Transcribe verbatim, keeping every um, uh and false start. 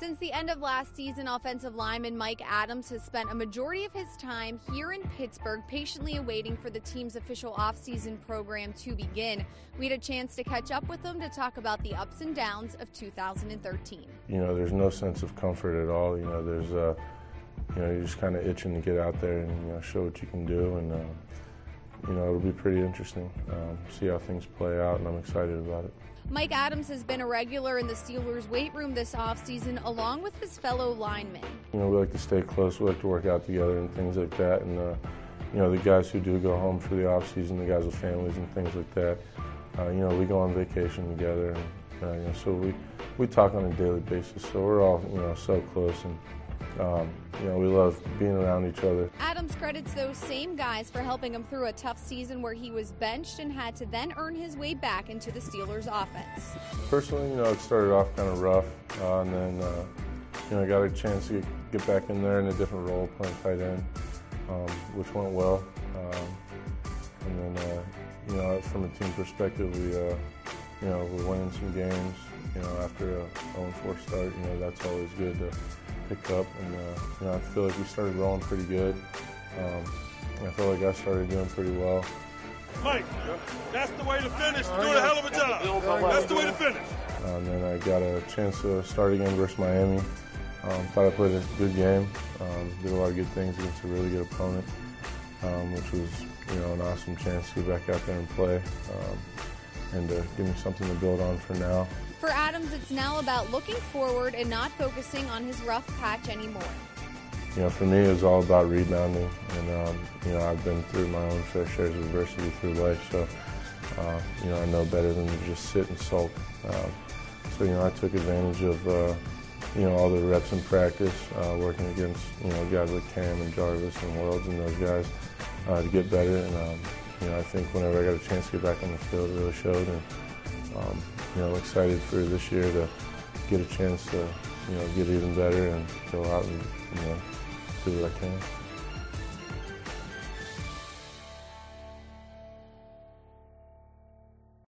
Since the end of last season, offensive lineman Mike Adams has spent a majority of his time here in Pittsburgh, patiently awaiting for the team's official offseason program to begin. We had a chance to catch up with him to talk about the ups and downs of two thousand thirteen. You know, there's no sense of comfort at all. You know, there's, uh, you know, you're just kind of itching to get out there and, you know, show what you can do. And, uh, you know, it'll be pretty interesting, um, see how things play out, and I'm excited about it. Mike Adams has been a regular in the Steelers' weight room this offseason, along with his fellow linemen. You know, we like to stay close, we like to work out together and things like that. And, uh, you know, the guys who do go home for the offseason, the guys with families and things like that, uh, you know, we go on vacation together. And, uh, you know, so we, we talk on a daily basis. So we're all, you know, so close. And, Um, you know, we love being around each other. Adams credits those same guys for helping him through a tough season where he was benched and had to then earn his way back into the Steelers' offense. Personally, you know, it started off kind of rough, uh, and then, uh, you know, I got a chance to get, get back in there in a different role, playing tight end, um, which went well. Um, and then, uh, you know, from a team perspective, we, uh, you know, we're winning some games. You know, after a oh and four start, you know, that's always good to pick up, and uh, you know, I feel like we started rolling pretty good. Um, I feel like I started doing pretty well. Mike, that's the way to finish. You're doing a hell of a job. That's the way to finish. And then I got a chance to start again versus Miami. Um, thought I played a good game. Um, did a lot of good things against a really good opponent, um, which was, you know, an awesome chance to get back out there and play, um, and to give me something to build on for now. For Adams, it's now about looking forward and not focusing on his rough patch anymore. You know, for me, it was all about rebounding, and um, you know, I've been through my own fair shares of adversity through life, so uh, you know, I know better than to just sit and sulk. Uh, so you know, I took advantage of uh, you know, all the reps in practice, uh, working against, you know, guys like Cam and Jarvis and Worlds and those guys uh, to get better. And um, you know, I think whenever I got a chance to get back on the field, it really showed. And um, you know, excited for this year to get a chance to, you know, get even better and go out and, you know, do what I can.